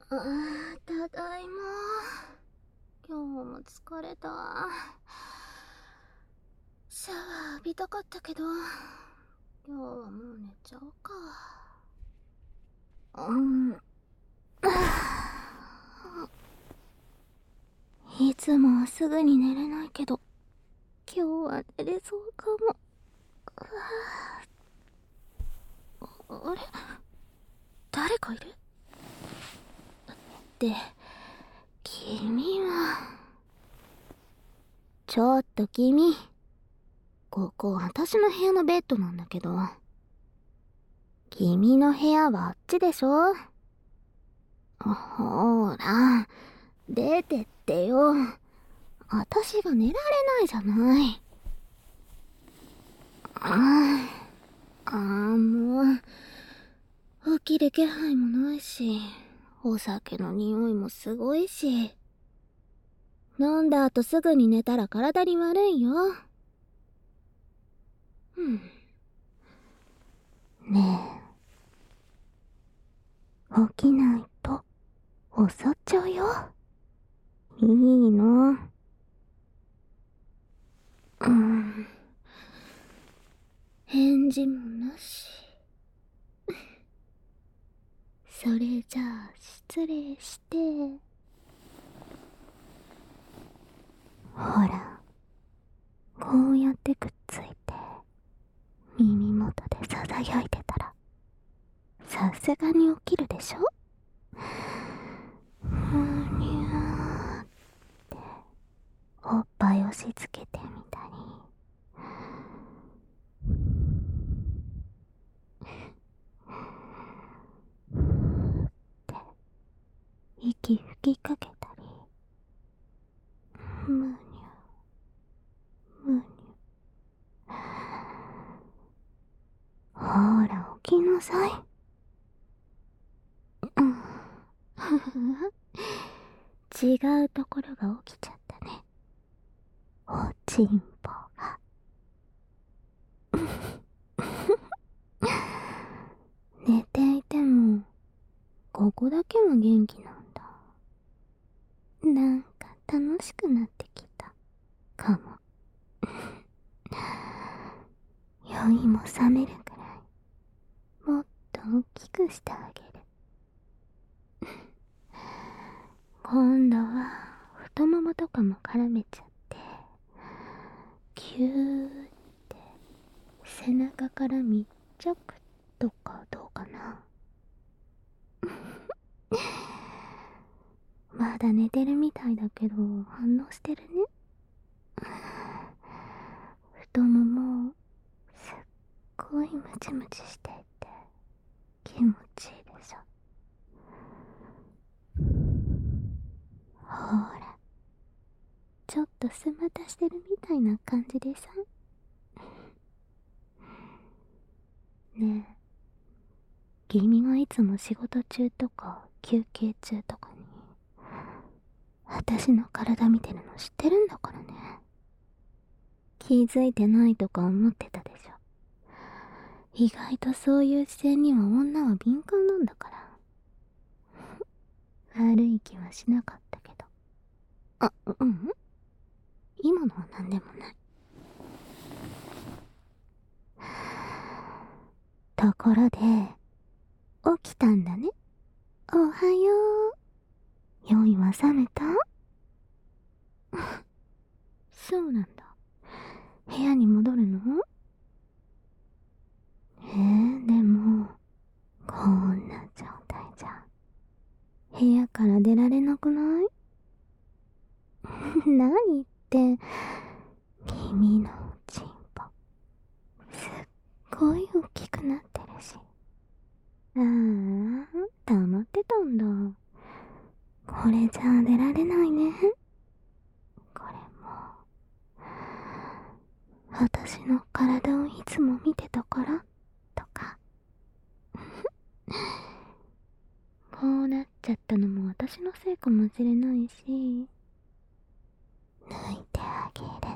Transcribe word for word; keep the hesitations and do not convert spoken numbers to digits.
あー、ただいま。今日も疲れた。シャワー浴びたかったけど、今日はもう寝ちゃおうか。うんいつもはすぐに寝れないけど、今日は寝れそうかも。あれ、誰かいるって、君は。ちょっと君、ここ私の部屋のベッドなんだけど、君の部屋はあっちでしょ。ほーら、出てってよ。私が寝られないじゃない。ああ、もう、起きる気配もないし、お酒の匂いもすごいし、飲んだ後すぐに寝たら体に悪いよ。うん。ねえ、起きないと襲っちゃうよ。いいの。うん。返事もなし。それじゃあ失礼して。ほら、こうやってくっついて耳元でささやいてたらさすがに起きるでしょ。ふにゃーっておっぱい押し付けてみたり、ふーって息吹きかけたり、むにゅむにゅ。ほら起きなさい。違うところが起きちゃったね。おちんぽが。寝ていてもここだけは元気なんだ。なんか楽しくなってきたかも。酔いも覚めるくらいもっと大きくしてあげる。今度は太ももとかも絡めちゃって、キューって背中から密着とかどうかな。まだ寝てるみたいだけど反応してるね。太ももすっごいムチムチしていて気持ちいいでしょ。ほら、ちょっとスマタしてるみたいな感じでさ。ねえ、君がいつも仕事中とか休憩中とかに私の体見てるの知ってるんだからね。気づいてないとか思ってたでしょ。意外とそういう視線には女は敏感なんだから。悪い気はしなかったけど。あ、うん、今のは何でもない。ところで、起きたんだね。おはよう。酔いは覚めた？そうなんだ。部屋に戻るの？えー、でも、こんな状態じゃ、部屋から出られなくない？何って、君のチンポ、すっごい大きくなってるし。ああ、溜まってたんだ。これじゃあ出られないね。これも、私の体をいつも見てたからとか。こうなっちゃったのも私のせいかもしれないし、抜いてあげる。